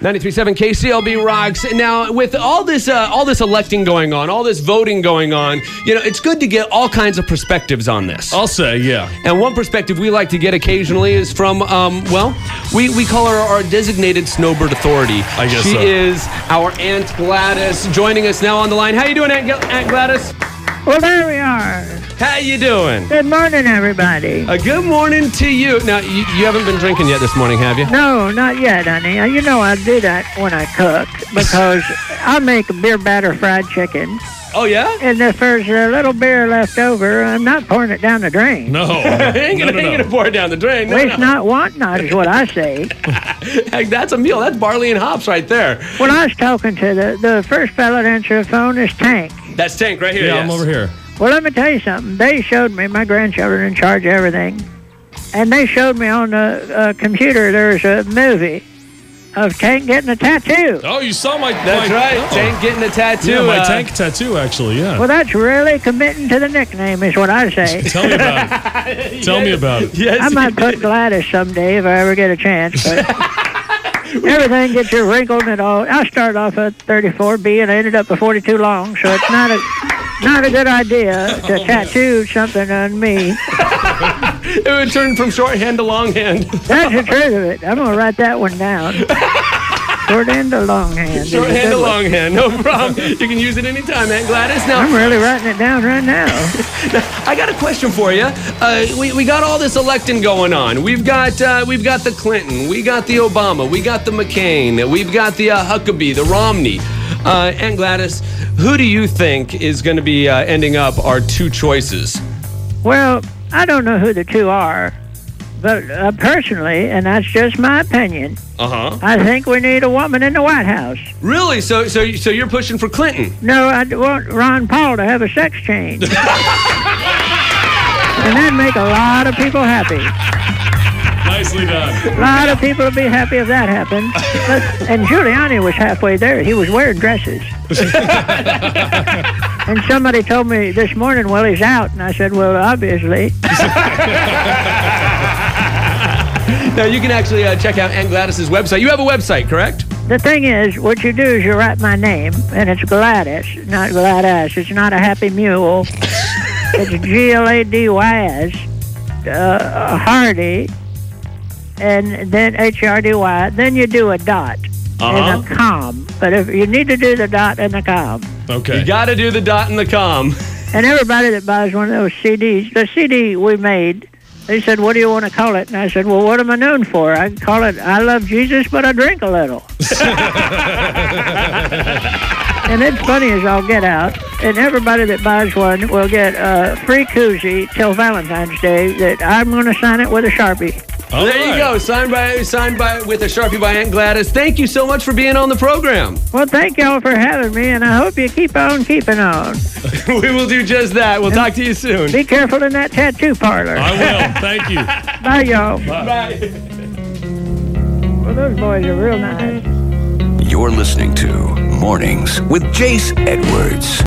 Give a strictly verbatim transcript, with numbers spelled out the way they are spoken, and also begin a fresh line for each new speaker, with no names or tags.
ninety-three point seven K C L B rocks. Now, with all this, uh, all this electing going on, all this voting going on, you know, it's good to get all kinds of perspectives on this.
I'll say, yeah.
And one perspective we like to get occasionally is from, um, well, we, we call her our designated snowbird authority.
I guess
she
so.
is our Aunt Gladys, joining us now on the line. How you doing, Aunt, Aunt Gladys?
Well, there we are.
How you doing?
Good morning, everybody.
A good morning to you. Now, you, you haven't been drinking yet this morning, have you?
No, not yet, honey. Uh, You know I do that when I cook because I make a beer batter fried chicken.
Oh, yeah?
And if there's a little beer left over, I'm not pouring it down the drain.
No.
I ain't
no,
gonna,
no,
ain't
no.
gonna pour it down the drain. No,
Waste
no.
not, want not is what I say.
Heck, that's a meal. That's barley and hops right there.
When I was talking to the, the first fella to answer the phone is Tank.
That's Tank right here.
Yeah,
yes.
I'm over here.
Well, let me tell you something. They showed me, my grandchildren in charge of everything, and they showed me on the uh, computer there's a movie of Tank getting a tattoo.
Oh, you saw my...
That's
my,
right.
oh.
Tank getting a tattoo.
Yeah, my
uh,
tank tattoo, actually, yeah.
Well, that's really committing to the nickname is what I say.
Tell me about it. Tell me about it.
Yes,
I might put Gladys someday if I ever get a chance, but everything gets you wrinkled and all. I started off at thirty-four B and I ended up at forty-two long, so it's not a not a good idea to tattoo something on me.
It would turn from shorthand to longhand.
That's the truth of it. I'm going to write that one down. Shorthand to longhand. is a
Shorthand
good
to
one.
longhand. No problem. You can use it anytime, Aunt Gladys. Now,
I'm really writing it down right now.
I got a question for you. Uh, we, we got all this electing going on. We've got uh, we've got the Clinton, we got the Obama, we got the McCain, we've got the uh, Huckabee, the Romney. Uh, Aunt Gladys, who do you think is going to be uh, ending up our two choices?
Well, I don't know who the two are, but uh, personally, and that's just my opinion,
Uh huh.
I think we need a woman in the White House.
Really? So so so you're pushing for Clinton?
No, I want Ron Paul to have a sex change. And that'd make a lot of people happy.
Nicely done.
A lot of people would be happy if that happened. But, and Giuliani was halfway there. He was wearing dresses. And somebody told me this morning, well, he's out. And I said, well, obviously.
Now, you can actually uh, check out Aunt Gladys's website. You have a website, correct?
The thing is, what you do is you write my name, and it's Gladys, not Gladys. It's not a happy mule. It's G L A D Y S, uh, Hardy, and then H R D Y. Then you do a dot
Uh-huh.
and a com. But if you need to do the dot and the com.
Okay.
You got to do the dot and the com.
And everybody that buys one of those C Ds, the C D we made, they said, what do you want to call it? And I said, well, what am I known for? I can call it, I love Jesus, but I drink a little. And it's funny as I'll get out. And everybody that buys one will get a free koozie till Valentine's Day that I'm going to sign it with a Sharpie.
All
There you
right.
go. Signed by signed by with a Sharpie by Aunt Gladys. Thank you so much for being on the program.
Well, thank y'all for having me, and I hope you keep on keeping on.
We will do just that. We'll talk to you soon.
Be careful in that tattoo parlor.
I will. Thank you.
Bye, y'all.
Bye.
Well, those boys are real nice.
You're listening to Mornings with Jace Edwards.